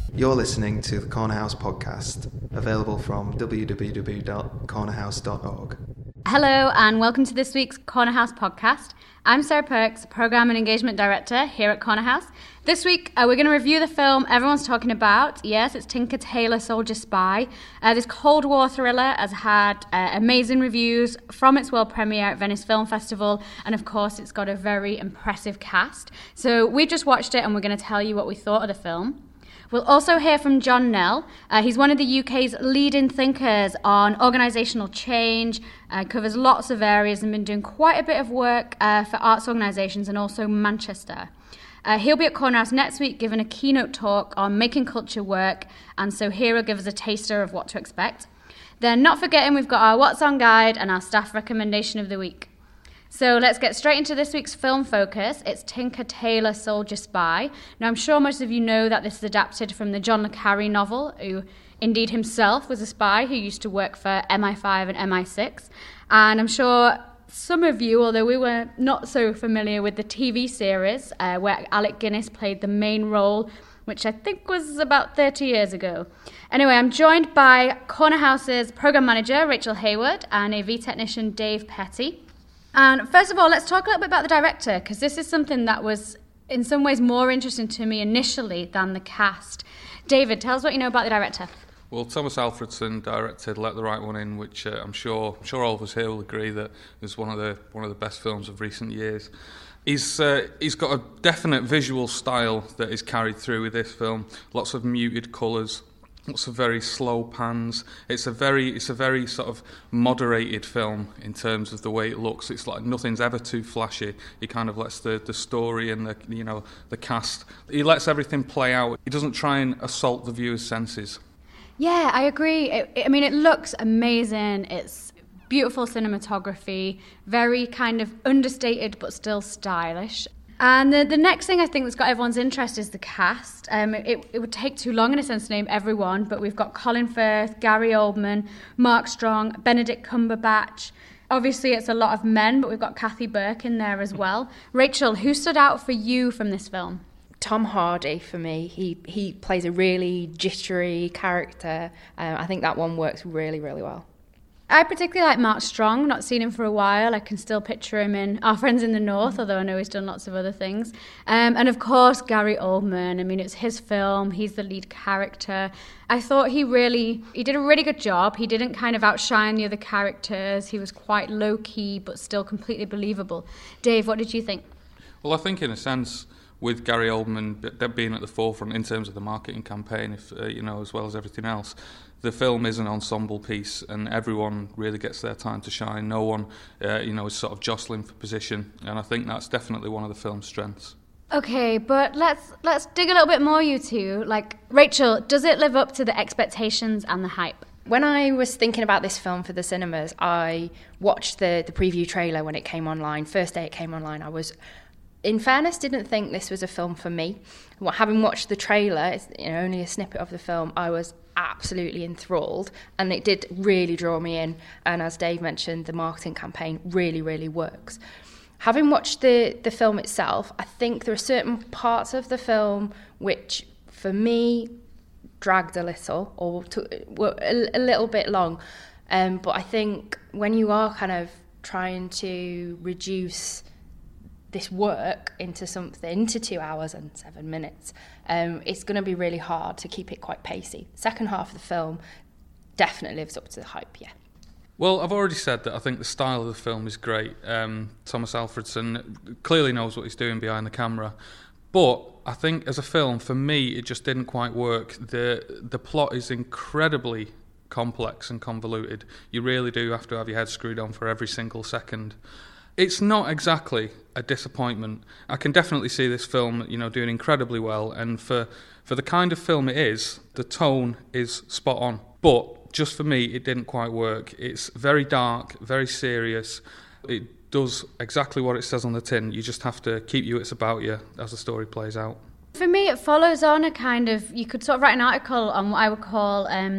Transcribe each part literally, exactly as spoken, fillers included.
You're listening to the Corner House podcast, available from w w w dot corner house dot org. Hello and welcome to this week's Corner House podcast. I'm Sarah Perks, Programme and Engagement Director here at Corner House. This week uh, we're going to review the film everyone's talking about. Yes, it's Tinker Tailor Soldier Spy. Uh, this Cold War thriller has had uh, amazing reviews from its world premiere at Venice Film Festival, and of course it's got a very impressive cast. So we've just watched it and we're going to tell you what we thought of the film. We'll also hear from John Nell. Uh, he's one of the U K's leading thinkers on organisational change, uh, covers lots of areas and been doing quite a bit of work uh, for arts organisations and also Manchester. Uh, he'll be at Corner House next week giving a keynote talk on making culture work, and so here he'll give us a taster of what to expect. Then, not forgetting, we've got our What's On guide and our staff recommendation of the week. So let's get straight into this week's film focus. It's Tinker Tailor Soldier Spy. Now, I'm sure most of you know that this is adapted from the John le Carré novel, who indeed himself was a spy who used to work for M I five and M I six. And I'm sure some of you, although we were not so familiar with the T V series, uh, where Alec Guinness played the main role, which I think was about thirty years ago. Anyway, I'm joined by Corner House's programme manager, Rachel Hayward, and A V technician, Dave Petty. And first of all, let's talk a little bit about the director, because this is something that was in some ways more interesting to me initially than the cast. David, tell us what you know about the director. Well, Thomas Alfredson directed Let the Right One In, which uh, I'm sure I'm sure all of us here will agree that is one of the one of the best films of recent years. He's uh, he's got a definite visual style that is carried through with this film. Lots of muted colours, lots of very slow pans. It's a very it's a very sort of moderated film in terms of the way it looks. It's like nothing's ever too flashy. He kind of lets the, the story and the you know the cast. He lets everything play out. He doesn't try and assault the viewer's senses. Yeah, I agree. It, it, I mean, it looks amazing. It's beautiful cinematography, very kind of understated but still stylish. And the, the next thing I think that's got everyone's interest is the cast. Um, it, it would take too long in a sense to name everyone, but we've got Colin Firth, Gary Oldman, Mark Strong, Benedict Cumberbatch. Obviously it's a lot of men, but we've got Kathy Burke in there as well. Rachel, who stood out for you from this film? Tom Hardy for me. He he plays a really jittery character. Uh, I think that one works really, really well. I particularly like Mark Strong. Not seen him for a while. I can still picture him in Our Friends in the North, although I know he's done lots of other things. Um, and of course, Gary Oldman. I mean, it's his film. He's the lead character. I thought he really, he did a really good job. He didn't kind of outshine the other characters. He was quite low-key, but still completely believable. Dave, what did you think? Well, I think in a sense, with Gary Oldman being at the forefront in terms of the marketing campaign, if uh, you know, as well as everything else, the film is an ensemble piece, and everyone really gets their time to shine. No one, uh, you know, is sort of jostling for position, and I think that's definitely one of the film's strengths. Okay, but let's let's dig a little bit more, you two. Like, Rachel, does it live up to the expectations and the hype? When I was thinking about this film for the cinemas, I watched the the preview trailer when it came online. First day it came online, I was, in fairness, didn't think this was a film for me. Well, having watched the trailer, it's, you know, only a snippet of the film, I was absolutely enthralled, and it did really draw me in. And as Dave mentioned, the marketing campaign really, really works. Having watched the, the film itself, I think there are certain parts of the film which, for me, dragged a little, or took, were a, a little bit long. Um, but I think when you are kind of trying to reduce this work into something, into two hours and seven minutes, um, it's going to be really hard to keep it quite pacey. The second half of the film definitely lives up to the hype, yeah. Well, I've already said that I think the style of the film is great. Um, Thomas Alfredson clearly knows what he's doing behind the camera. But I think as a film, for me, it just didn't quite work. The the plot is incredibly complex and convoluted. You really do have to have your head screwed on for every single second. It's not exactly a disappointment. I can definitely see this film, you know, doing incredibly well, and for for the kind of film it is, the tone is spot on. But just for me, it didn't quite work. It's very dark, very serious. It does exactly what it says on the tin. You just have to keep your wits about you as the story plays out. For me, it follows on a kind of, you could sort of write an article on what I would call um,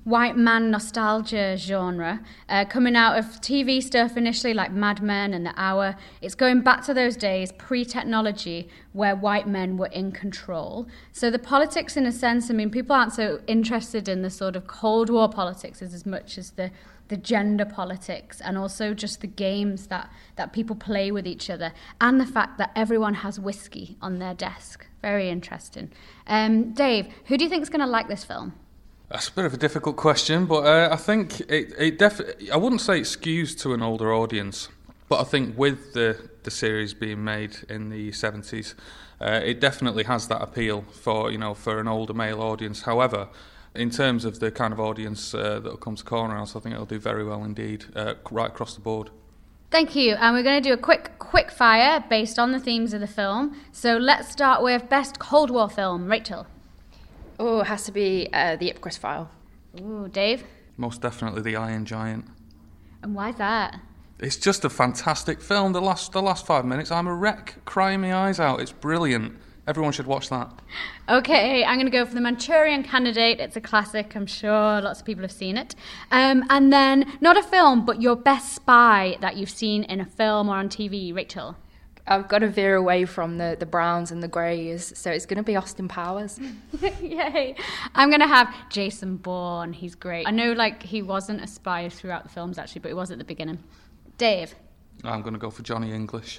white man nostalgia genre, uh, coming out of T V stuff initially like Mad Men and The Hour. It's going back to those days, pre-technology, where white men were in control. So the politics, in a sense, I mean, people aren't so interested in the sort of Cold War politics as, as much as the the gender politics, and also just the games that, that people play with each other, and the fact that everyone has whiskey on their desk. Very interesting. Um, Dave, who do you think is going to like this film? That's a bit of a difficult question, but uh, I think it, it definitely, I wouldn't say it skews to an older audience, but I think with the, the series being made in the seventies, uh, it definitely has that appeal for, you know, for an older male audience. However, in terms of the kind of audience uh, that will come to Corner House, I think it'll do very well indeed, uh, right across the board. Thank you. And we're going to do a quick quick fire based on the themes of the film. So let's start with Best Cold War Film. Rachel. Oh, it has to be uh, The Ipcress File. Ooh, Dave. Most definitely The Iron Giant. And why's that? It's just a fantastic film. The last the last five minutes, I'm a wreck, crying my eyes out. It's brilliant. Everyone should watch that. Okay, I'm going to go for The Manchurian Candidate. It's a classic, I'm sure lots of people have seen it. Um, and then, not a film, but your best spy that you've seen in a film or on T V, Rachel. I've got to veer away from the, the browns and the greys, so it's going to be Austin Powers. Yay. I'm going to have Jason Bourne. He's great. I know like he wasn't a spy throughout the films, actually, but he was at the beginning. Dave. I'm going to go for Johnny English.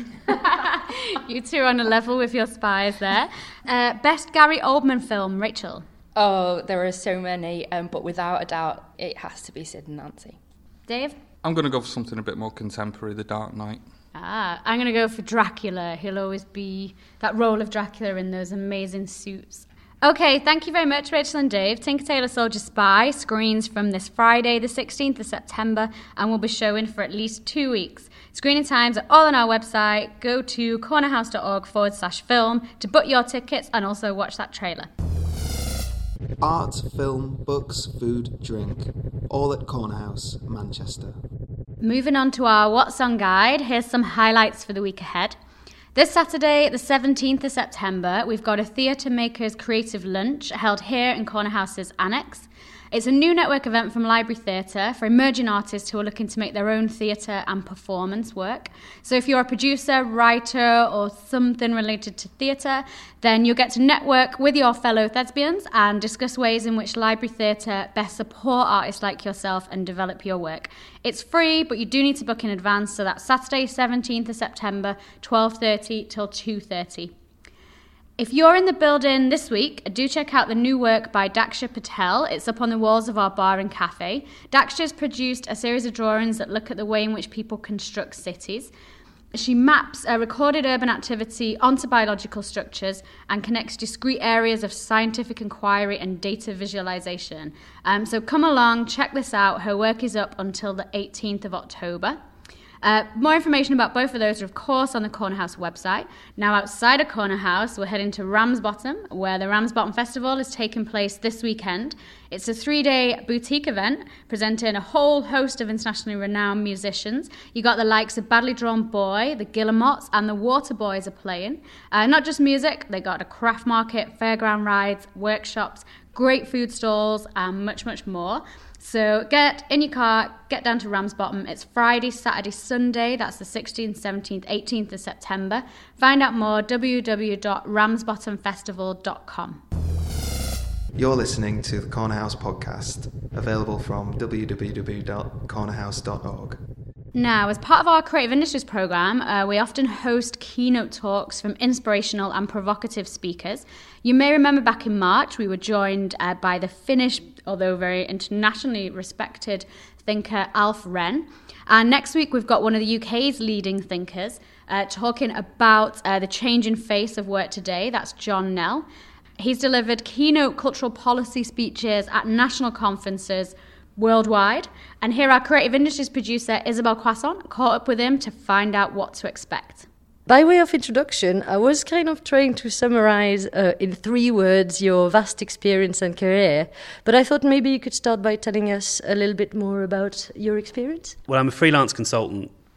You two are on a level with your spies there. Uh, best Gary Oldman film, Rachel. Oh, there are so many, um, but without a doubt, it has to be Sid and Nancy. Dave? I'm going to go for something a bit more contemporary, The Dark Knight. Ah, I'm going to go for Dracula. He'll always be that role of Dracula in those amazing suits. Okay, thank you very much, Rachel and Dave. Tinker Tailor Soldier Spy screens from this Friday, the sixteenth of September, and will be showing for at least two weeks. Screening times are all on our website. Go to cornerhouse.org forward slash film to book your tickets and also watch that trailer. Art, film, books, food, drink. All at Corner House, Manchester. Moving on to our What's On guide, here's some highlights for the week ahead. This Saturday, the seventeenth of September, we've got a Theatre Makers Creative Lunch held here in Corner House's Annex. It's a new network event from Library Theatre for emerging artists who are looking to make their own theatre and performance work. So if you're a producer, writer, or something related to theatre, then you'll get to network with your fellow thespians and discuss ways in which Library Theatre best support artists like yourself and develop your work. It's free, but you do need to book in advance, so that's Saturday, seventeenth of September, twelve thirty till two thirty. If you're in the building this week, do check out the new work by Daksha Patel. It's up on the walls of our bar and cafe. Daksha's produced a series of drawings that look at the way in which people construct cities. She maps a recorded urban activity onto biological structures and connects discrete areas of scientific inquiry and data visualization. Um, so come along, check this out. Her work is up until the eighteenth of October. Uh, more information about both of those are, of course, on the Corner House website. Now, outside of Corner House, we're heading to Ramsbottom, where the Ramsbottom Festival is taking place this weekend. It's a three-day boutique event presenting a whole host of internationally renowned musicians. You got the likes of Badly Drawn Boy, the Guillemots, and the Waterboys are playing. Uh, not just music, they got a craft market, fairground rides, workshops, great food stalls, and much, much more. So get in your car, get down to Ramsbottom. It's Friday, Saturday, Sunday. That's the sixteenth, seventeenth, eighteenth of September. Find out more, w w w dot ramsbottom festival dot com. You're listening to the Corner House podcast, available from w w w dot corner house dot org. Now, as part of our Creative Industries programme, uh, we often host keynote talks from inspirational and provocative speakers. You may remember back in March, we were joined uh, by the Finnish, although very internationally respected, thinker Alf Ren. And next week, we've got one of the U K's leading thinkers uh, talking about uh, the changing face of work today. That's John Nell. He's delivered keynote cultural policy speeches at national conferences worldwide. And here our Creative Industries producer, Isabel Croissant, caught up with him to find out what to expect. By way of introduction, I was kind of trying to summarize uh, in three words your vast experience and career, but I thought maybe you could start by telling us a little bit more about your experience. Well, I'm a freelance consultant,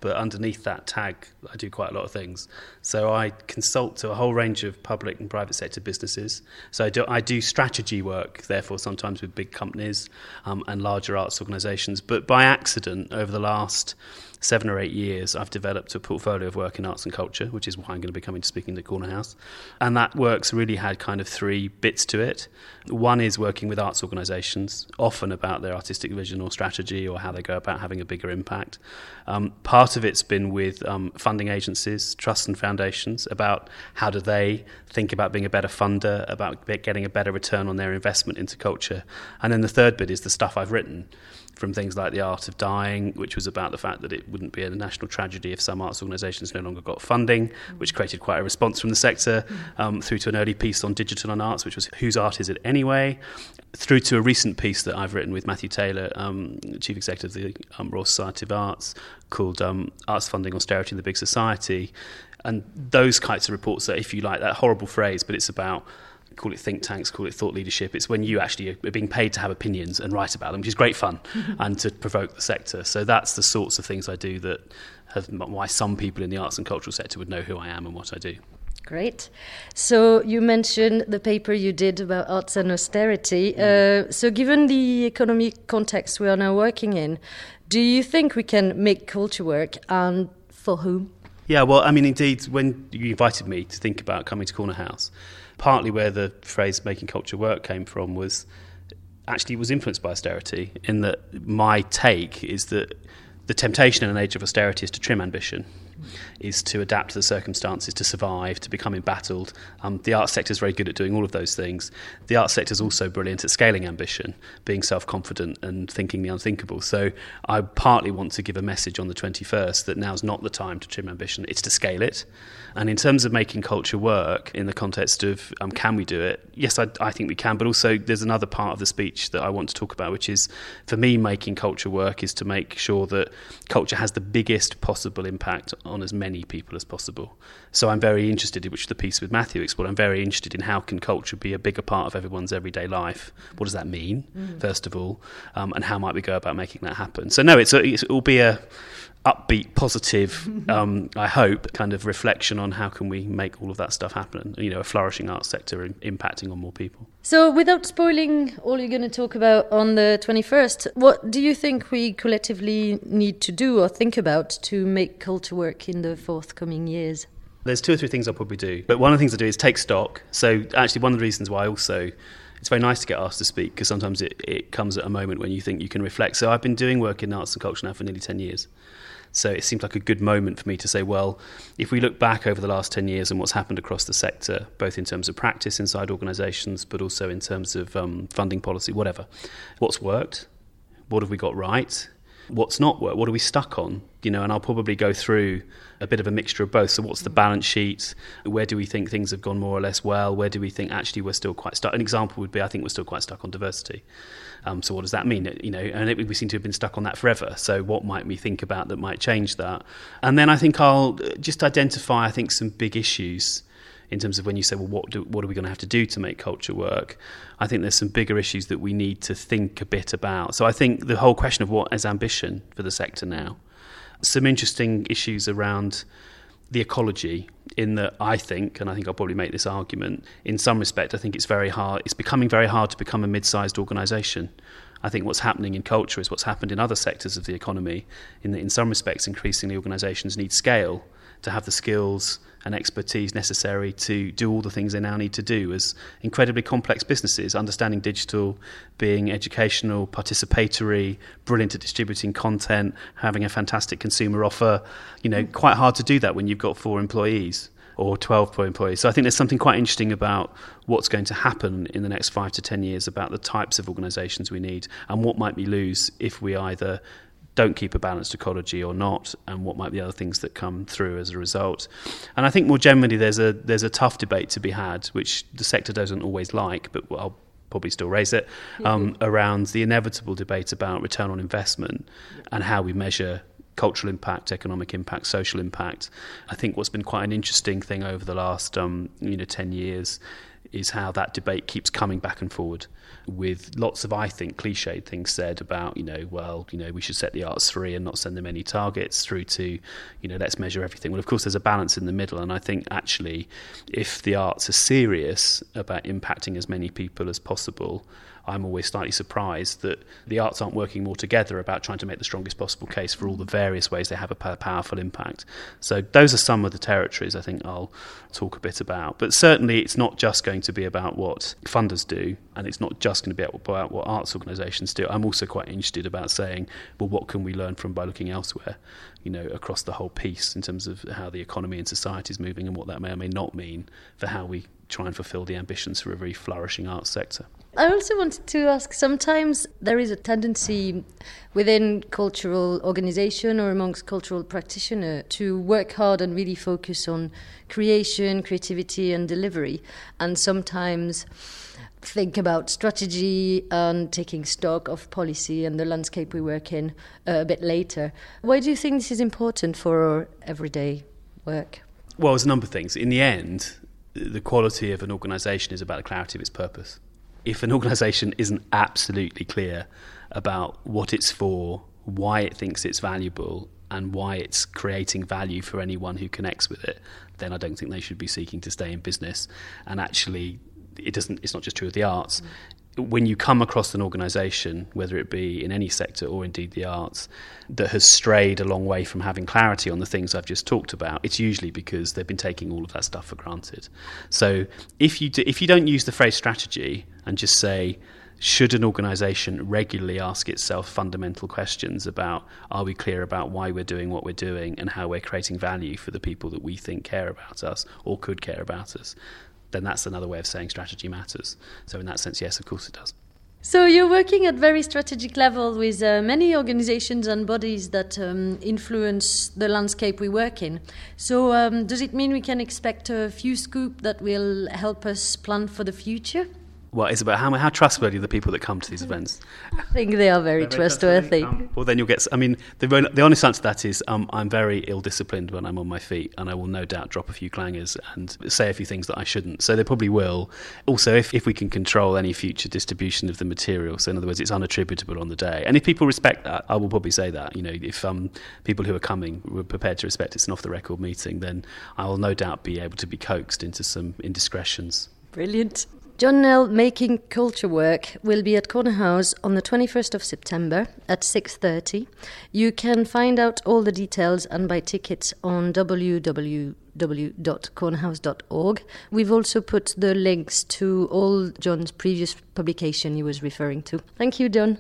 but underneath that tag, I do quite a lot of things. So I consult to a whole range of public and private sector businesses. So I do, I do strategy work, therefore, sometimes with big companies um, and larger arts organisations. But by accident, over the last seven or eight years, I've developed a portfolio of work in arts and culture, which is why I'm going to be coming to speaking to Corner House. And that work's really had kind of three bits to it. One is working with arts organisations, often about their artistic vision or strategy or how they go about having a bigger impact. Um, part of it's been with um, funding agencies, trusts and foundations, about how do they think about being a better funder, about getting a better return on their investment into culture. And then the third bit is the stuff I've written, from things like The Art of Dying, which was about the fact that it wouldn't be a national tragedy if some arts organisations no longer got funding, which created quite a response from the sector, um, through to an early piece on digital and arts, which was Whose Art Is It Anyway?, through to a recent piece that I've written with Matthew Taylor, um, Chief Executive of the um, Royal Society of Arts, called um, Arts Funding Austerity in the Big Society. And those kinds of reports are, if you like, that horrible phrase, but it's about, call it think tanks, call it thought leadership. It's when you actually are being paid to have opinions and write about them, which is great fun, and to provoke the sector. So that's the sorts of things I do that have why some people in the arts and cultural sector would know who I am and what I do. Great. So you mentioned the paper you did about arts and austerity. Mm. Uh, so given the economic context we are now working in, do you think we can make culture work, and for whom? Yeah, well, I mean, indeed, when you invited me to think about coming to Corner House, partly where the phrase making culture work came from was actually was influenced by austerity, in that my take is that the temptation in an age of austerity is to trim ambition, is to adapt to the circumstances, to survive, to become embattled. Um, the arts sector is very good at doing all of those things. The arts sector is also brilliant at scaling ambition, being self-confident and thinking the unthinkable. So I partly want to give a message on the twenty-first that now's not the time to trim ambition, it's to scale it. And in terms of making culture work, in the context of um, can we do it, yes, I, I think we can, but also there's another part of the speech that I want to talk about, which is, for me, making culture work is to make sure that culture has the biggest possible impact on as many people as possible. So I'm very interested in, which the piece with Matthew explored, I'm very interested in how can culture be a bigger part of everyone's everyday life. What does that mean, mm. first of all, um, and how might we go about making that happen? So no, it's a, it will be a upbeat, positive, um, I hope, kind of reflection on how can we make all of that stuff happen. You know, a flourishing arts sector and impacting on more people. So without spoiling all you're going to talk about on the twenty-first, what do you think we collectively need to do or think about to make culture work in the forthcoming years? There's two or three things I'll probably do. But one of the things I do is take stock. So actually one of the reasons why also it's very nice to get asked to speak, because sometimes it, it comes at a moment when you think you can reflect. So I've been doing work in arts and culture now for nearly ten years. So it seems like a good moment for me to say, well, if we look back over the last ten years and what's happened across the sector, both in terms of practice inside organisations, but also in terms of um, funding policy, whatever, what's worked? What have we got right? What's not worked? What are we stuck on? You know, and I'll probably go through a bit of a mixture of both. So what's the balance sheet? Where do we think things have gone more or less well? Where do we think actually we're still quite stuck? An example would be, I think we're still quite stuck on diversity. Um, so what does that mean? You know, and it, we seem to have been stuck on that forever. So what might we think about that might change that? And then I think I'll just identify, I think, some big issues in terms of when you say, well, what do, what are we going to have to do to make culture work? I think there's some bigger issues that we need to think a bit about. So I think the whole question of what is ambition for the sector now, some interesting issues around the ecology, in that I think, and I think I'll probably make this argument, in some respect, I think it's very hard, it's becoming very hard to become a mid-sized organisation. I think what's happening in culture is what's happened in other sectors of the economy, in that in some respects increasingly organisations need scale to have the skills and expertise necessary to do all the things they now need to do as incredibly complex businesses, understanding digital, being educational, participatory, brilliant at distributing content, having a fantastic consumer offer. You know, quite hard to do that when you've got four employees or twelve employees. So I think there's something quite interesting about what's going to happen in the next five to ten years about the types of organisations we need and what might we lose if we either don't keep a balanced ecology or not, and what might be other things that come through as a result. And I think more generally there's a there's a tough debate to be had, which the sector doesn't always like, but I'll probably still raise it, um, mm-hmm. around the inevitable debate about return on investment and how we measure cultural impact, economic impact, social impact. I think what's been quite an interesting thing over the last um, you know ten years is how that debate keeps coming back and forward with lots of, I think, cliched things said about, you know, well, you know, we should set the arts free and not send them any targets, through to, you know, let's measure everything. Well, of course, there's a balance in the middle. And I think actually, if the arts are serious about impacting as many people as possible, I'm always slightly surprised that the arts aren't working more together about trying to make the strongest possible case for all the various ways they have a powerful impact. So those are some of the territories I think I'll talk a bit about. But certainly it's not just going to be about what funders do, and it's not just going to be about what arts organisations do. I'm also quite interested about saying, well, what can we learn from by looking elsewhere, you know, across the whole piece in terms of how the economy and society is moving and what that may or may not mean for how we try and fulfil the ambitions for a very flourishing arts sector. I also wanted to ask, sometimes there is a tendency within cultural organisation or amongst cultural practitioners to work hard and really focus on creation, creativity and delivery, and sometimes think about strategy and taking stock of policy and the landscape we work in uh, a bit later. Why do you think this is important for our everyday work? Well, there's a number of things. In the end, the quality of an organisation is about the clarity of its purpose. If an organisation isn't absolutely clear about what it's for, why it thinks it's valuable, and why it's creating value for anyone who connects with it, then I don't think they should be seeking to stay in business. And actually, it doesn't. It's not just true of the arts. Mm. When you come across an organisation, whether it be in any sector or indeed the arts, that has strayed a long way from having clarity on the things I've just talked about, it's usually because they've been taking all of that stuff for granted. So if you do, if you don't use the phrase strategy and just say, should an organisation regularly ask itself fundamental questions about, are we clear about why we're doing what we're doing and how we're creating value for the people that we think care about us or could care about us, then that's another way of saying strategy matters. So in that sense, yes, of course it does. So you're working at very strategic level with uh, many organizations and bodies that um, influence the landscape we work in. So um, does it mean we can expect a few scoop that will help us plan for the future? Well, it's about how how trustworthy are the people that come to these events. I think they are very, very trustworthy. Um, well, then you'll get... I mean, the, the honest answer to that is um, I'm very ill-disciplined when I'm on my feet, and I will no doubt drop a few clangers and say a few things that I shouldn't. So they probably will. Also, if, if we can control any future distribution of the material, so in other words, it's unattributable on the day. And if people respect that, I will probably say that. You know, if um, people who are coming were prepared to respect it's an off-the-record meeting, then I will no doubt be able to be coaxed into some indiscretions. Brilliant. John Nell Making Culture Work will be at Corner House on the twenty-first of September at six thirty. You can find out all the details and buy tickets on w w w dot corner house dot org. We've also put the links to all John's previous publication he was referring to. Thank you, John.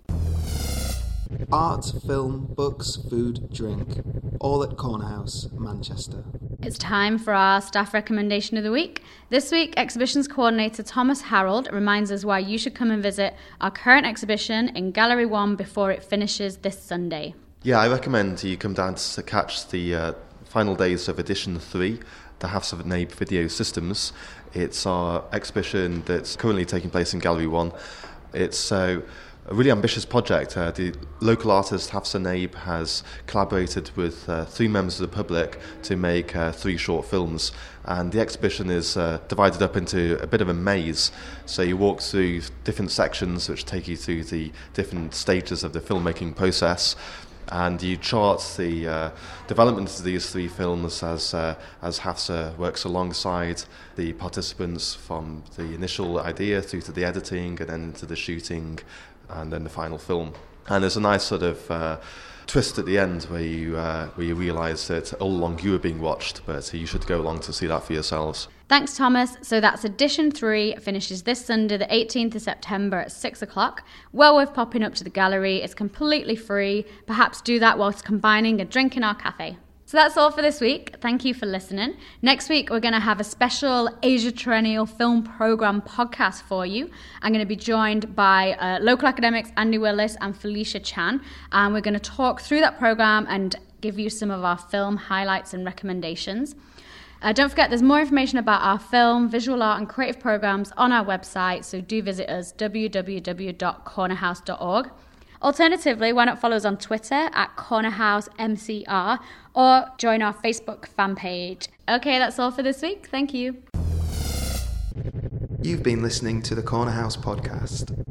Art, film, books, food, drink. All at Corner House, Manchester. It's time for our staff recommendation of the week. This week, exhibitions coordinator Thomas Harold reminds us why you should come and visit our current exhibition in Gallery one before it finishes this Sunday. Yeah, I recommend you come down to catch the uh, final days of edition three, the Hafsa Naib Video Systems. It's our exhibition that's currently taking place in Gallery one. It's uh, a really ambitious project. Uh, the local artist Hafsa Naib has collaborated with uh, three members of the public to make uh, three short films, and the exhibition is uh, divided up into a bit of a maze. So you walk through different sections which take you through the different stages of the filmmaking process, and you chart the uh, development of these three films as uh, as Hafsa works alongside the participants from the initial idea through to the editing and then to the shooting and then the final film. And there's a nice sort of uh, twist at the end where you uh, where you realise that all along you were being watched, but you should go along to see that for yourselves. Thanks, Thomas. So that's edition three, finishes this Sunday, the eighteenth of September at six o'clock. Well worth popping up to the gallery. It's completely free. Perhaps do that whilst combining a drink in our cafe. So that's all for this week. Thank you for listening. Next week, we're going to have a special Asia Triennial Film Programme podcast for you. I'm going to be joined by uh, local academics Andy Willis and Felicia Chan, and we're going to talk through that programme and give you some of our film highlights and recommendations. Uh, don't forget, there's more information about our film, visual art and creative programmes on our website, so do visit us, w w w dot corner house dot org. Alternatively, why not follow us on Twitter at Corner House M C R or join our Facebook fan page. Okay, that's all for this week. Thank you. You've been listening to the Corner House podcast.